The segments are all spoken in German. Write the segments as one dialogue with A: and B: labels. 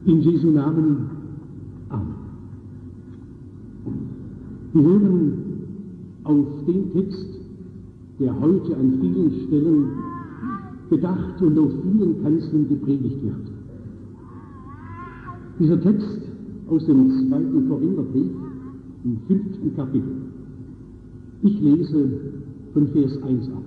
A: In Jesu Namen. Amen. Wir hören auf den Text, der heute an vielen Stellen bedacht und auf vielen Kanzeln gepredigt wird. Dieser Text aus dem 2. Korintherbrief im 5. Kapitel. Ich lese von Vers 1 ab.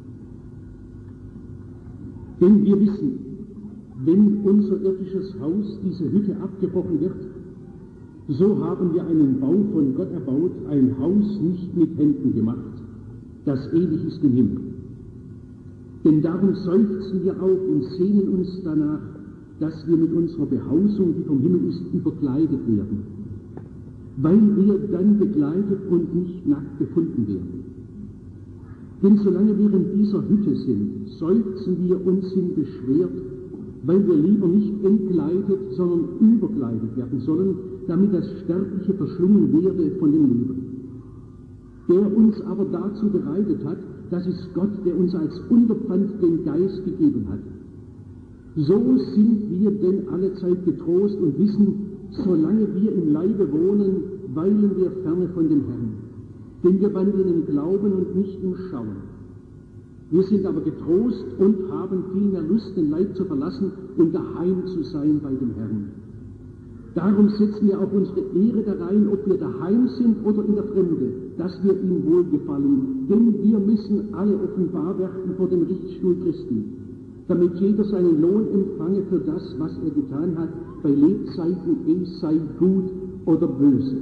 A: Denn wir wissen, wenn unser irdisches Haus, diese Hütte, abgebrochen wird, so haben wir einen Bau von Gott erbaut, ein Haus nicht mit Händen gemacht, das ewig ist im Himmel. Denn darum seufzen wir auch und sehnen uns danach, dass wir mit unserer Behausung, die vom Himmel ist, überkleidet werden, weil wir dann bekleidet und nicht nackt gefunden werden. Denn solange wir in dieser Hütte sind, seufzen wir und sind beschwert, weil wir lieber nicht entkleidet, sondern überkleidet werden sollen, damit das Sterbliche verschlungen werde von dem Leben. Der uns aber dazu bereitet hat, das ist Gott, der uns als Unterpfand den Geist gegeben hat. So sind wir denn allezeit getrost und wissen, solange wir im Leibe wohnen, weilen wir ferne von dem Herrn. Denn wir wandeln im Glauben und nicht im Schauen. Wir sind aber getrost und haben viel mehr Lust, den Leib zu verlassen und daheim zu sein bei dem Herrn. Darum setzen wir auch unsere Ehre darein, ob wir daheim sind oder in der Fremde, dass wir ihm wohlgefallen. Denn wir müssen alle offenbar werden vor dem Richtstuhl Christi, damit jeder seinen Lohn empfange für das, was er getan hat, bei Lebzeiten, es sei gut oder böse.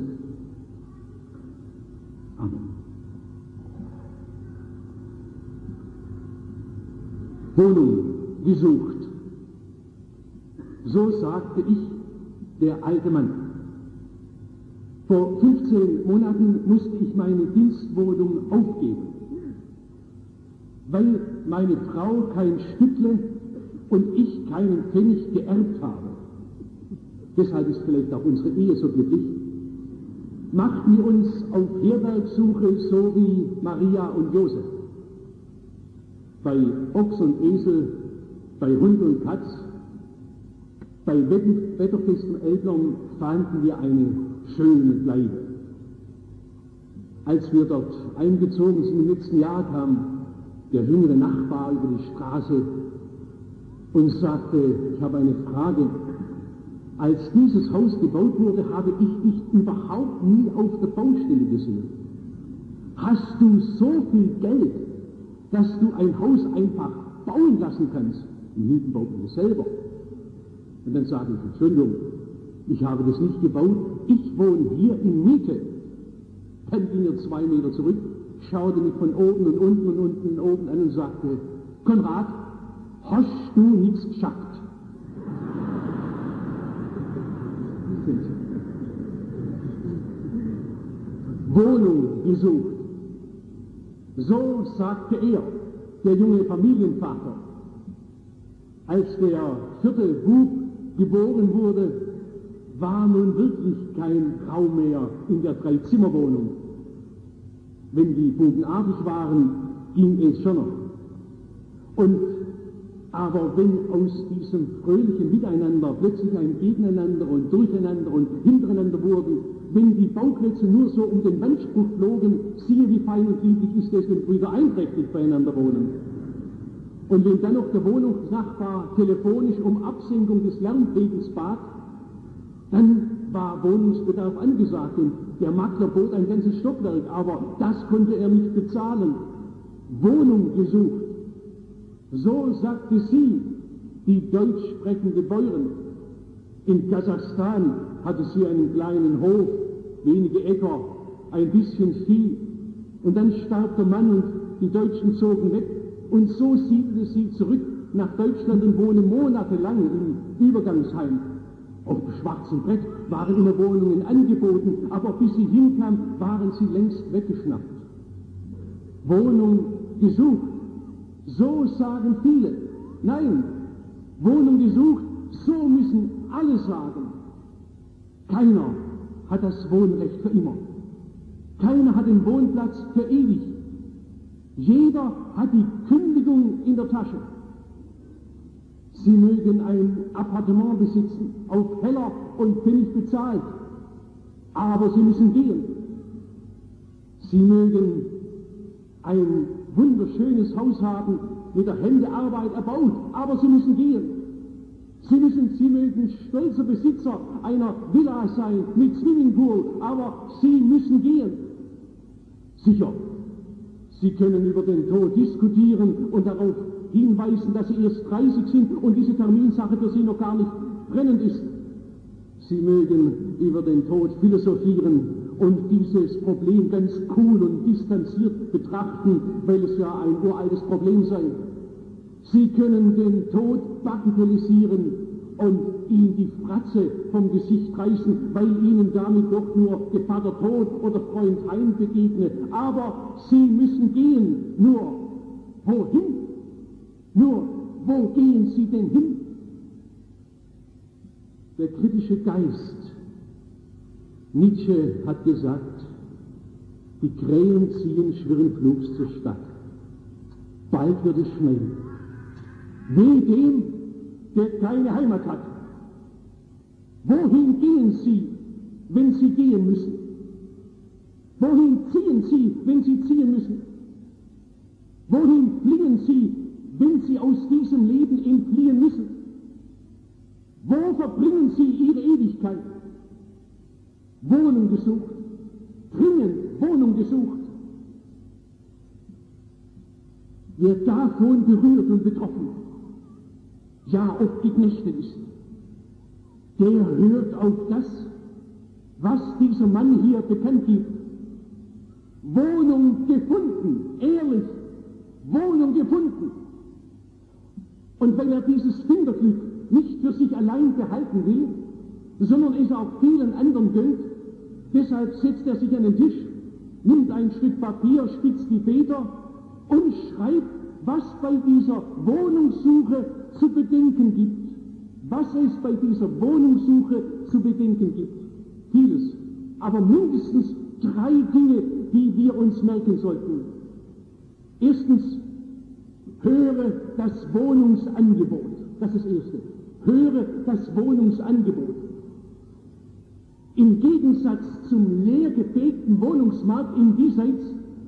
A: Amen. Wohnung gesucht. So sagte ich, der alte Mann. Vor 15 Monaten musste ich meine Dienstwohnung aufgeben, weil meine Frau kein Stückle und ich keinen Pfennig geerbt habe. Deshalb ist vielleicht auch unsere Ehe so glücklich. Machten wir uns auf Herbergsuche, so wie Maria und Josef. Bei Ochs und Esel, bei Hund und Katz, bei wetterfesten Eltern fanden wir eine schöne Bleibe. Als wir dort eingezogen sind im letzten Jahr, kam der jüngere Nachbar über die Straße und sagte, ich habe eine Frage. Als dieses Haus gebaut wurde, habe ich dich überhaupt nie auf der Baustelle gesehen. Hast du so viel Geld, dass du ein Haus einfach bauen lassen kannst? Die Mieten bauten wir selber. Und dann sage ich, Entschuldigung, ich habe das nicht gebaut, ich wohne hier in Miete. Dann ging er 2 Meter zurück, schaute mich von oben und unten und unten und oben an und sagte, Konrad, hast du nichts geschafft? Wohnung gesucht. So sagte er, der junge Familienvater. Als der 4. Bub geboren wurde, war nun wirklich kein Raum mehr in der 3-Zimmer-Wohnung. Wenn die Buben artig waren, ging es schon noch. Aber wenn aus diesem fröhlichen Miteinander plötzlich ein Gegeneinander und Durcheinander und Hintereinander wurden, wenn die Bauklötze nur so um den Wandspruch flogen, siehe wie fein und lieblich ist es, wenn Brüder einträchtig beieinander wohnen. Und wenn dann noch der Wohnungsnachbar telefonisch um Absenkung des Lärmpegels bat, dann war Wohnungsbedarf angesagt und der Makler bot ein ganzes Stockwerk, aber das konnte er nicht bezahlen. Wohnung gesucht. So sagte sie, die deutsch sprechende Bäuerin. In Kasachstan hatte sie einen kleinen Hof, wenige Äcker, ein bisschen Vieh. Und dann starb der Mann und die Deutschen zogen weg. Und so siedelte sie zurück nach Deutschland und wohnte monatelang im Übergangsheim. Auf dem schwarzen Brett waren immer Wohnungen angeboten, aber bis sie hinkam, waren sie längst weggeschnappt. Wohnung gesucht. So sagen viele. Nein, Wohnung gesucht, so müssen alle sagen. Keiner hat das Wohnrecht für immer. Keiner hat den Wohnplatz für ewig. Jeder hat die Kündigung in der Tasche. Sie mögen ein Appartement besitzen, auf Heller und Pfennig bezahlt, aber sie müssen gehen. Sie mögen ein wunderschönes Haus haben, mit der Hände Arbeit erbaut, aber sie müssen gehen. Sie mögen stolzer Besitzer einer Villa sein, mit Swimmingpool, aber sie müssen gehen. Sicher, Sie können über den Tod diskutieren und darauf hinweisen, dass Sie erst 30 sind und diese Terminsache für Sie noch gar nicht brennend ist. Sie mögen über den Tod philosophieren und dieses Problem ganz cool und distanziert betrachten, weil es ja ein uraltes Problem sei. Sie können den Tod bagatellisieren und ihm die Fratze vom Gesicht reißen, weil ihnen damit doch nur Gevatter Tod oder Freund Heim begegne. Aber sie müssen gehen. Nur wohin? Nur wo gehen sie denn hin? Der kritische Geist. Nietzsche hat gesagt, die Krähen ziehen schwirren flugs zur Stadt. Bald wird es schneien. Weh dem, der keine Heimat hat. Wohin gehen Sie, wenn Sie gehen müssen? Wohin ziehen Sie, wenn Sie ziehen müssen? Wohin fliehen Sie, wenn Sie aus diesem Leben entfliehen müssen? Wo verbringen Sie Ihre Ewigkeit? Wohnung gesucht, dringend Wohnung gesucht. Wer davon berührt und betroffen, ja oft geknechtet ist, der hört auf das, was dieser Mann hier bekannt gibt. Wohnung gefunden, ehrlich, Wohnung gefunden. Und weil er dieses Finderglück nicht für sich allein behalten will, sondern es auch vielen anderen gönnt, deshalb setzt er sich an den Tisch, nimmt ein Stück Papier, spitzt die Feder und schreibt, was bei dieser Wohnungssuche zu bedenken gibt. Was es bei dieser Wohnungssuche zu bedenken gibt. Vieles. Aber mindestens 3 Dinge, die wir uns merken sollten. Erstens, höre das Wohnungsangebot. Das ist das Erste. Höre das Wohnungsangebot. Im Gegensatz zum leer gefegten Wohnungsmarkt in diesseits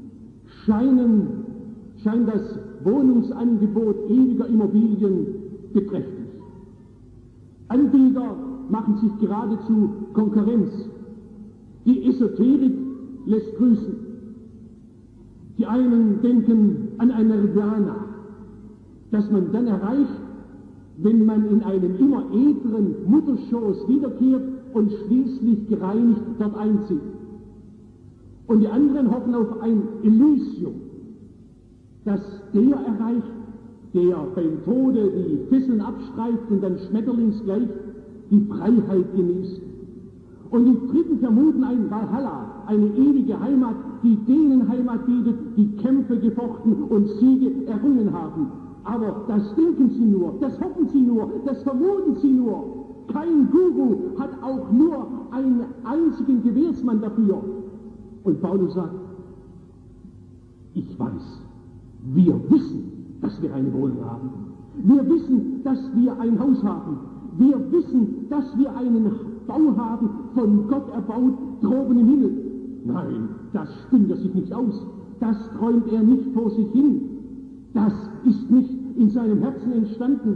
A: scheint das Wohnungsangebot ewiger Immobilien beträchtlich. Anbieter machen sich geradezu Konkurrenz. Die Esoterik lässt grüßen. Die einen denken an ein Nirvana, das man dann erreicht, wenn man in einen immer edleren Mutterschoß wiederkehrt und schließlich gereinigt dort einzieht. Und die anderen hoffen auf ein Elysium, das der erreicht, der beim Tode die Fesseln abstreift und dann schmetterlingsgleich die Freiheit genießt. Und die Dritten vermuten ein Valhalla, eine ewige Heimat, die denen Heimat bietet, die Kämpfe gefochten und Siege errungen haben. Aber das denken sie nur, das hoffen sie nur, das vermuten sie nur. Kein Guru hat auch nur einen einzigen Gewährsmann dafür. Und Paulus sagt, ich weiß, wir wissen, dass wir eine Wohnung haben. Wir wissen, dass wir ein Haus haben. Wir wissen, dass wir einen Bau haben, von Gott erbaut, droben im Himmel. Nein, das spinnt er sich nicht aus. Das träumt er nicht vor sich hin. Das ist nicht in seinem Herzen entstanden.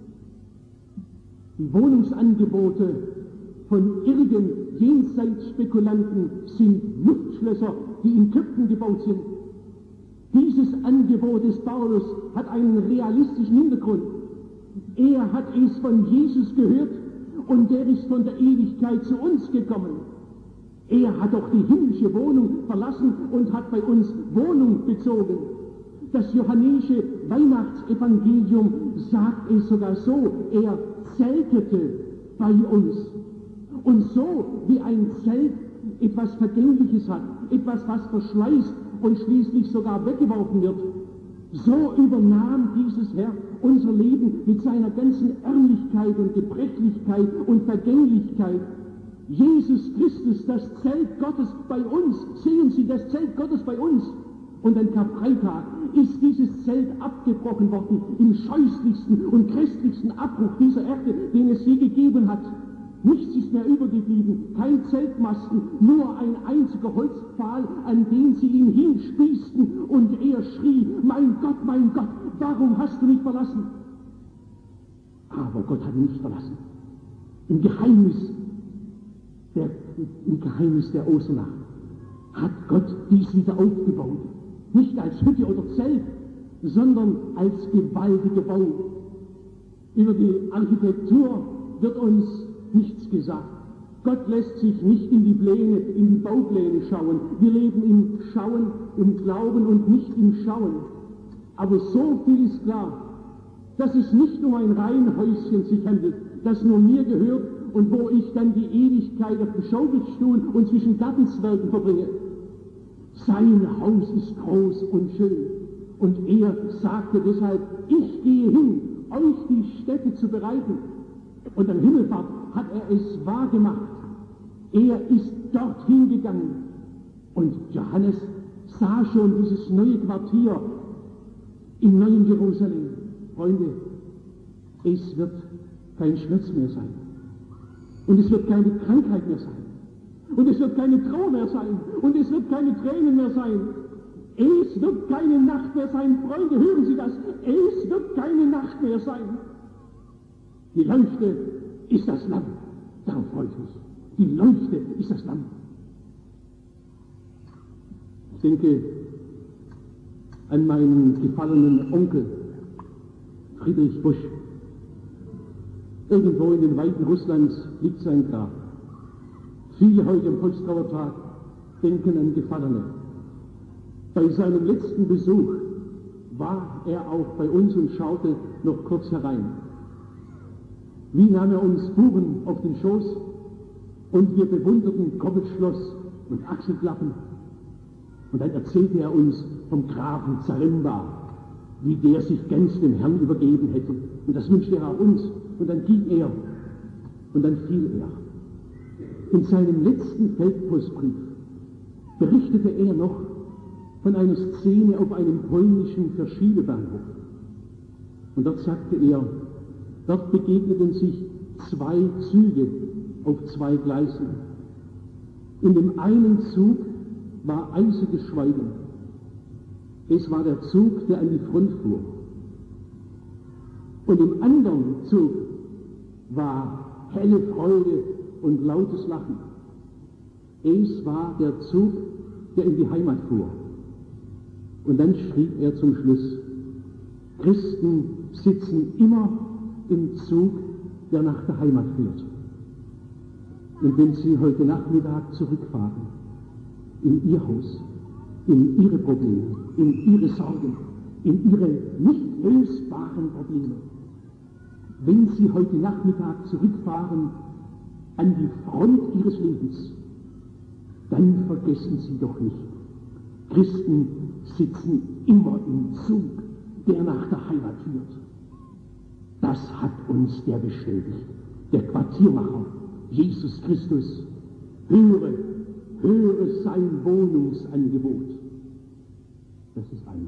A: Die Wohnungsangebote von irrigen Jenseitsspekulanten sind Luftschlösser, die in Köpfen gebaut sind. Dieses Angebot des Paulus hat einen realistischen Hintergrund. Er hat es von Jesus gehört und der ist von der Ewigkeit zu uns gekommen. Er hat doch die himmlische Wohnung verlassen und hat bei uns Wohnung bezogen. Das johannäische Weihnachtsevangelium sagt es sogar so, er zeltete bei uns. Und so wie ein Zelt etwas Vergängliches hat, etwas, was verschleißt und schließlich sogar weggeworfen wird, so übernahm dieses Herr unser Leben mit seiner ganzen Ärmlichkeit und Gebrechlichkeit und Vergänglichkeit. Jesus Christus, das Zelt Gottes bei uns, sehen Sie, das Zelt Gottes bei uns. Und an Karfreitag ist dieses Zelt abgebrochen worden, im scheußlichsten und grässlichsten Abbruch dieser Erde, den es je gegeben hat. Nichts ist mehr übergeblieben, kein Zeltmasten, nur ein einziger Holzpfahl, an den sie ihn hinspießten, und er schrie, mein Gott, warum hast du mich verlassen? Aber Gott hat ihn nicht verlassen. Im Geheimnis der Osternacht hat Gott dies wieder aufgebaut. Nicht als Hütte oder Zelt, sondern als gewaltiger Bau. Über die Architektur wird uns nichts gesagt. Gott lässt sich nicht in die Baupläne schauen. Wir leben im Schauen, im Glauben und nicht im Schauen. Aber so viel ist klar, dass es nicht um ein Reihenhäuschen sich handelt, das nur mir gehört und wo ich dann die Ewigkeit auf dem Schaukelstuhl und zwischen Gartenzwergen verbringe. Sein Haus ist groß und schön. Und er sagte deshalb, ich gehe hin, euch die Stätte zu bereiten. Und am Himmelfahrt hat er es wahr gemacht. Er ist dorthin gegangen. Und Johannes sah schon dieses neue Quartier im neuen Jerusalem. Freunde, es wird kein Schmerz mehr sein. Und es wird keine Krankheit mehr sein. Und es wird keine Trauer mehr sein. Und es wird keine Tränen mehr sein. Es wird keine Nacht mehr sein. Freunde, hören Sie das? Es wird keine Nacht mehr sein. Die Leuchte ist das Lamm. Darauf freue ich mich. Die Leuchte ist das Lamm. Ich denke an meinen gefallenen Onkel, Friedrich Busch. Irgendwo in den Weiten Russlands liegt sein Grab. Viele heute am Volkstrauertag denken an Gefallene. Bei seinem letzten Besuch war er auch bei uns und schaute noch kurz herein. Wie nahm er uns Buben auf den Schoß und wir bewunderten Koppelschloss und Achselklappen. Und dann erzählte er uns vom Grafen Zaremba, wie der sich ganz dem Herrn übergeben hätte. Und das wünschte er auch uns. Und dann ging er und dann fiel er. In seinem letzten Feldpostbrief berichtete er noch von einer Szene auf einem polnischen Verschiebebahnhof. Und dort sagte er, dort begegneten sich zwei Züge auf zwei Gleisen. In dem einen Zug war eisiges Schweigen. Es war der Zug, der an die Front fuhr. Und im anderen Zug war helle Freude und lautes Lachen. Es war der Zug, der in die Heimat fuhr. Und dann schrieb er zum Schluss, Christen sitzen immer im Zug, der nach der Heimat führt. Und wenn Sie heute Nachmittag zurückfahren, in Ihr Haus, in Ihre Probleme, in Ihre Sorgen, in Ihre nicht lösbaren Probleme, wenn Sie heute Nachmittag zurückfahren an die Front Ihres Lebens, dann vergessen Sie doch nicht, Christen sitzen immer im Zug, der nach der Heimat führt. Das hat uns der bestätigt, der Quartiermacher, Jesus Christus. Höre sein Wohnungsangebot. Das ist eine.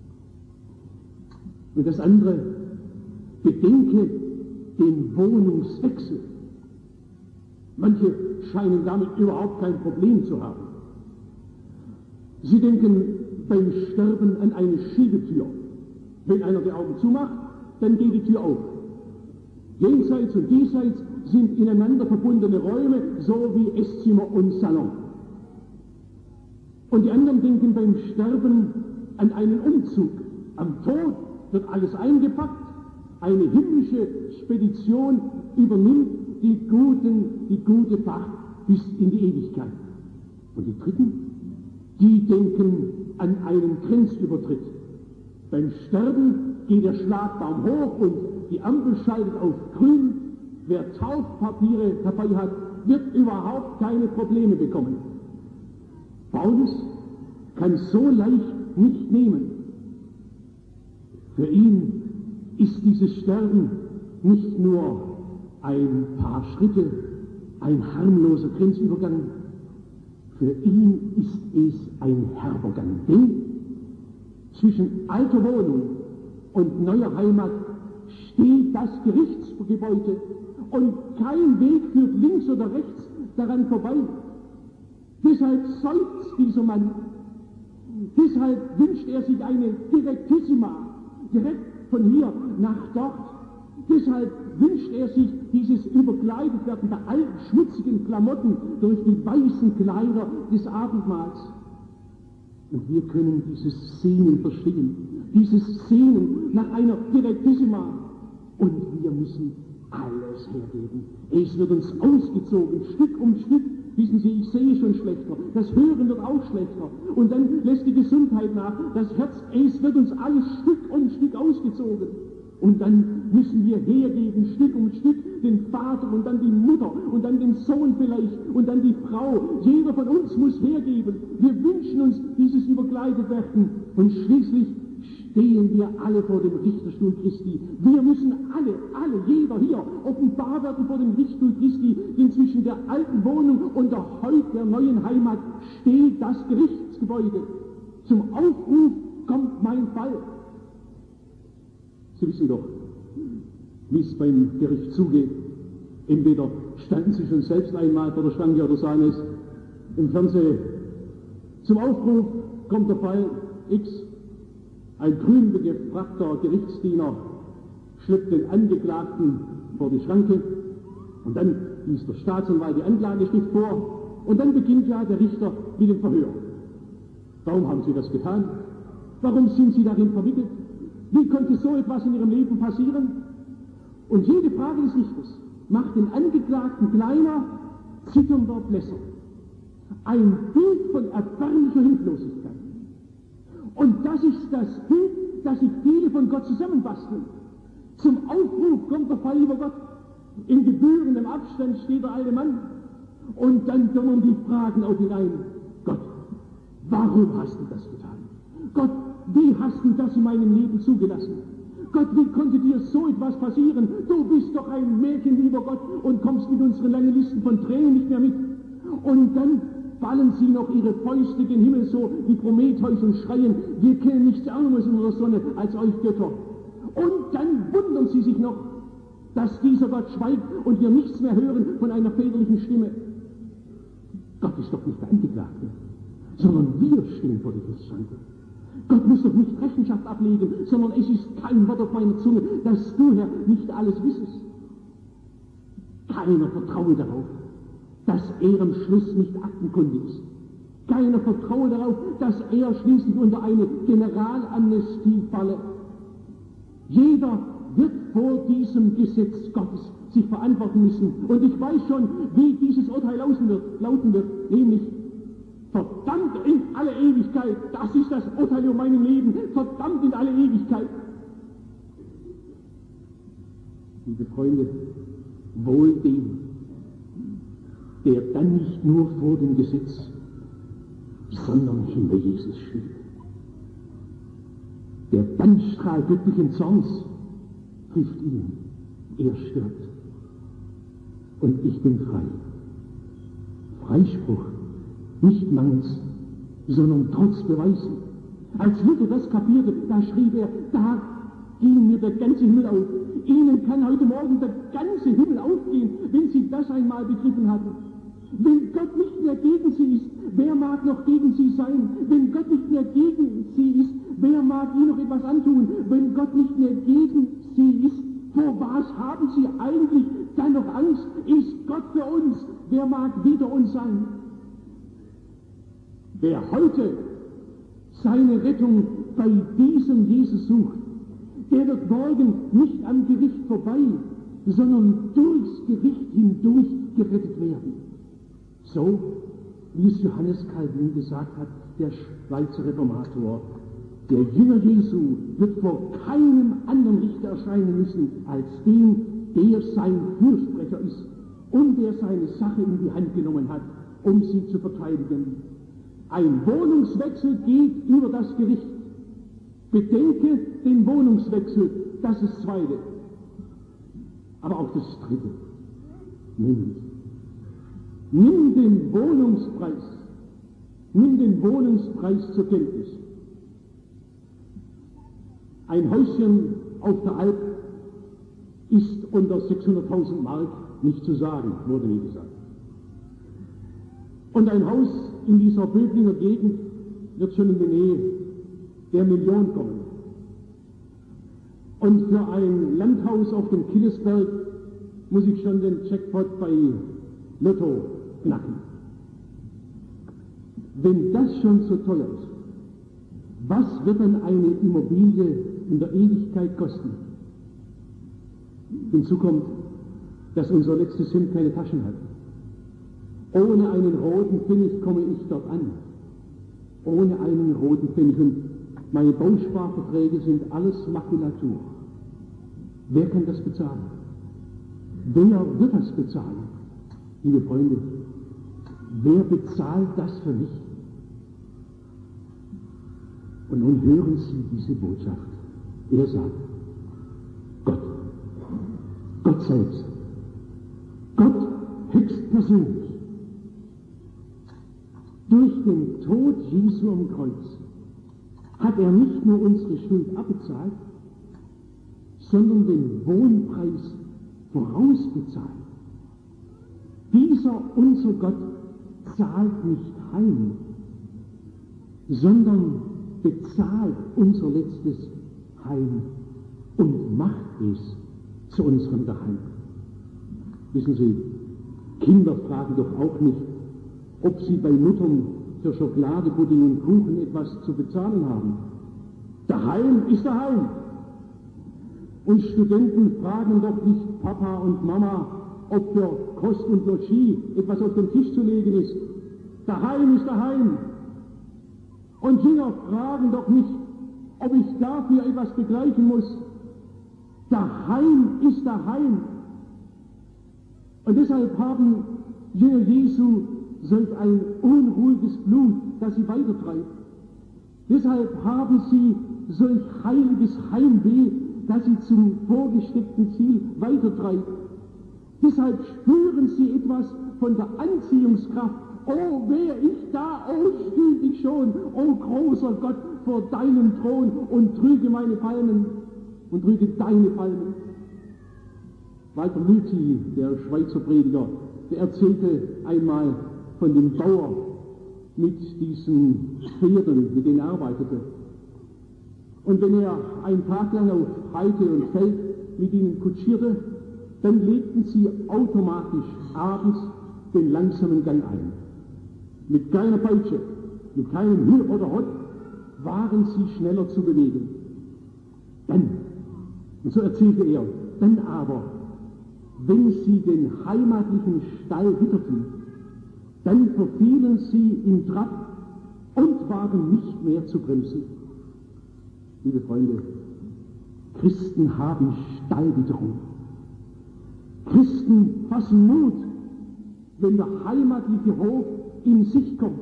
A: Und das andere, bedenke den Wohnungswechsel. Manche scheinen damit überhaupt kein Problem zu haben. Sie denken beim Sterben an eine Schiebetür. Wenn einer die Augen zumacht, dann geht die Tür auf. Jenseits und diesseits sind ineinander verbundene Räume, so wie Esszimmer und Salon. Und die anderen denken beim Sterben an einen Umzug. Am Tod wird alles eingepackt, eine himmlische Spedition übernimmt die gute Fahrt bis in die Ewigkeit. Und die Dritten, die denken an einen Grenzübertritt. Beim Sterben geht der Schlagbaum hoch und die Ampel schaltet auf grün. Wer Taufpapiere dabei hat, wird überhaupt keine Probleme bekommen. Paulus kann so leicht nicht nehmen. Für ihn ist dieses Sterben nicht nur ein paar Schritte, ein harmloser Zwischen alter Wohnung und neuer Heimat steht das Gerichtsgebäude und kein Weg führt links oder rechts daran vorbei. Deshalb seufzt dieser Mann. Deshalb wünscht er sich eine Direktissima, direkt von hier nach dort. Deshalb wünscht er sich dieses Überkleidet-werden der alten, schmutzigen Klamotten durch die weißen Kleider des Abendmahls. Und wir können dieses Sehnen verstehen, dieses Sehnen nach einer Direktissima. Und wir müssen alles hergeben. Es wird uns ausgezogen, Stück um Stück. Wissen Sie, ich sehe schon schlechter, das Hören wird auch schlechter. Und dann lässt die Gesundheit nach, das Herz, es wird uns alles Stück um Stück ausgezogen. Und dann müssen wir hergeben, Stück um Stück, den Vater und dann die Mutter und dann den Sohn vielleicht und dann die Frau. Jeder von uns muss hergeben. Wir wünschen uns dieses Überkleidet-werden. Und schließlich stehen wir alle vor dem Richterstuhl Christi. Wir müssen alle, jeder hier offenbar werden vor dem Richterstuhl Christi, denn zwischen der alten Wohnung und der neuen Heimat steht das Gerichtsgebäude. Zum Aufruf kommt mein Fall. Sie wissen doch, wie es beim Gericht zugeht. Entweder standen Sie schon selbst einmal vor der Schranke oder sahen es im Fernsehen. Zum Aufruf kommt der Fall X. Ein grün gefrackter Gerichtsdiener schleppt den Angeklagten vor die Schranke und dann liest der Staatsanwalt die Anklageschrift vor und dann beginnt ja der Richter mit dem Verhör. Warum haben Sie das getan? Warum sind Sie darin verwickelt? Wie konnte so etwas in Ihrem Leben passieren? Und jede Frage des Richters macht den Angeklagten kleiner, zitternder, blässer. Ein Bild von erbärmlicher Hilflosigkeit. Und das ist das Bild, das sich viele von Gott zusammenbasteln. Zum Aufruf kommt der Fall über Gott. In gebührendem Abstand steht der alte Mann. Und dann donnern die Fragen auf ihn ein. Gott, warum hast du das getan? Gott, wie hast du das in meinem Leben zugelassen? Gott, wie konnte dir so etwas passieren? Du bist doch ein Märchen, lieber Gott, und kommst mit unseren langen Listen von Tränen nicht mehr mit. Und dann ballen sie noch ihre Fäuste gen Himmel so wie Prometheus und schreien, wir kennen nichts anderes in der Sonne als euch Götter. Und dann wundern sie sich noch, dass dieser Gott schweigt und wir nichts mehr hören von einer väterlichen Stimme. Gott ist doch nicht der Angeklagte, sondern wir stehen vor der Gerichtsschranke. Gott muss doch nicht Rechenschaft ablegen, sondern es ist kein Wort auf meiner Zunge, dass du, Herr, nicht alles wissest. Keiner vertraue darauf, dass er am Schluss nicht aktenkundig ist. Keiner vertraue darauf, dass er schließlich unter eine Generalamnestie falle. Jeder wird vor diesem Gesetz Gottes sich verantworten müssen. Und ich weiß schon, wie dieses Urteil lauten wird, nämlich verdammt in alle Ewigkeit. Das ist das Urteil über meinem Leben. Verdammt in alle Ewigkeit. Liebe Freunde, wohl dem, der dann nicht nur vor dem Gesetz, sondern hinter Jesus steht. Der Bannstrahl göttlichen Zorns trifft ihn. Er stirbt. Und ich bin frei. Freispruch, nicht mangels, sondern trotz Beweisen. Als Luther das kapierte, da schrieb er, da ging mir der ganze Himmel auf. Ihnen kann heute Morgen der ganze Himmel aufgehen, wenn Sie das einmal begriffen hatten. Wenn Gott nicht mehr gegen Sie ist, wer mag noch gegen Sie sein? Wenn Gott nicht mehr gegen Sie ist, wer mag Ihnen noch etwas antun? Wenn Gott nicht mehr gegen Sie ist, vor was haben Sie eigentlich dann noch Angst? Ist Gott für uns, wer mag wider uns sein? Wer heute seine Rettung bei diesem Jesus sucht, der wird morgen nicht am Gericht vorbei, sondern durchs Gericht hindurch gerettet werden. So, wie es Johannes Calvin gesagt hat, der Schweizer Reformator, der Jünger Jesu wird vor keinem anderen Richter erscheinen müssen, als dem, der sein Fürsprecher ist und der seine Sache in die Hand genommen hat, um sie zu verteidigen. Ein Wohnungswechsel geht über das Gericht. Bedenke den Wohnungswechsel, das ist das Zweite. Aber auch das Dritte. Nimm den Wohnungspreis zur Kenntnis. Ein Häuschen auf der Alp ist unter 600.000 Mark nicht zu sagen, wurde mir gesagt. Und ein Haus in dieser Böblinger Gegend wird schon in die Nähe der Million kommen. Und für ein Landhaus auf dem Killesberg muss ich schon den Jackpot bei Lotto knacken. Wenn das schon so teuer ist, was wird dann eine Immobilie in der Ewigkeit kosten? Hinzu kommt, dass unser letztes Hemd keine Taschen hat. Ohne einen roten Pfennig komme ich dort an. Ohne einen roten Pfennig. Und meine Bausparverträge sind alles Makulatur. Wer kann das bezahlen? Wer wird das bezahlen? Liebe Freunde, wer bezahlt das für mich? Und nun hören Sie diese Botschaft. Er sagt, Gott, Gott selbst, Gott höchstpersönlich, durch den Tod Jesu am Kreuz hat er nicht nur unsere Schuld abbezahlt, sondern den Wohnpreis vorausbezahlt. Dieser unser Gott zahlt nicht heim, sondern bezahlt unser letztes Heim und macht es zu unserem Daheim. Wissen Sie, Kinder fragen doch auch nicht, ob sie bei Muttern für Schokolade, Pudding und Kuchen etwas zu bezahlen haben. Daheim ist daheim. Und Studenten fragen doch nicht Papa und Mama, ob für Kost und Logis etwas auf den Tisch zu legen ist. Daheim ist daheim. Und Jünger fragen doch nicht, ob ich dafür etwas begleichen muss. Daheim ist daheim. Und deshalb haben Jünger Jesu solch ein unruhiges Blut, das sie weitertreibt. Deshalb haben sie solch heiliges Heimweh, das sie zum vorgesteckten Ziel weitertreibt. Deshalb spüren sie etwas von der Anziehungskraft. Oh, wär ich da, oh, stünd ich schon, oh, großer Gott, vor deinem Thron und trüge meine Palmen und trüge deine Palmen. Walter Lüthi, der Schweizer Prediger, der erzählte einmal von dem Bauer mit diesen Pferden, mit denen er arbeitete. Und wenn er einen Tag lang auf Heide und Feld mit ihnen kutschierte, dann legten sie automatisch abends den langsamen Gang ein. Mit keiner Peitsche, mit keinem Hür oder Hott waren sie schneller zu bewegen. Dann, und so erzählte er, dann aber, wenn sie den heimatlichen Stall witterten, dann verfielen sie in Trab und waren nicht mehr zu bremsen. Liebe Freunde, Christen haben Stallwitterung. Christen fassen Mut, wenn der heimatliche Hof in Sicht kommt.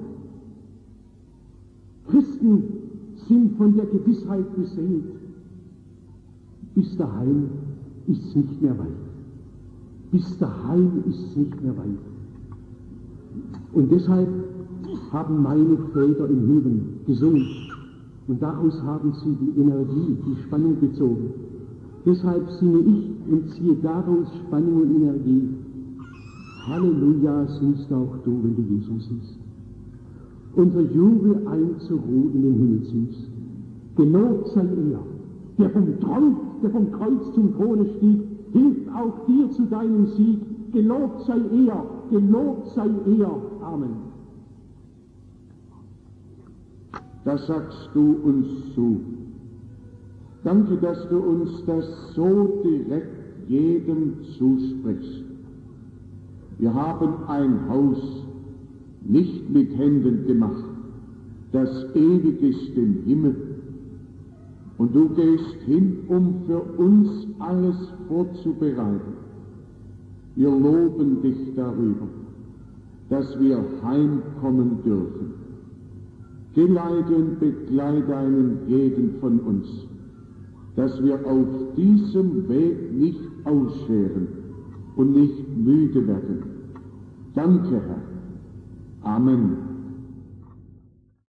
A: Christen sind von der Gewissheit beseelt. Bis daheim ist es nicht mehr weit. Bis daheim ist es nicht mehr weit. Und deshalb haben meine Väter im Himmel gesungen. Und daraus haben sie die Energie, die Spannung bezogen. Deshalb singe ich und ziehe daraus Spannung und Energie. Halleluja singst auch du, wenn du Jesus siehst. Unser Jubel einzuruhen in den Himmel ziehst. Gelobt sei er, der vom Kreuz zum Throne stieg, hilft auch dir zu deinem Sieg. Gelobt sei er, gelobt sei er. Amen.
B: Das sagst du uns zu. Danke, dass du uns das so direkt jedem zusprichst. Wir haben ein Haus nicht mit Händen gemacht, das ewig ist im Himmel. Und du gehst hin, um für uns alles vorzubereiten. Wir loben dich darüber, dass wir heimkommen dürfen. Geleite und begleite einen jeden von uns, dass wir auf diesem Weg nicht ausscheren und nicht müde werden. Danke, Herr. Amen.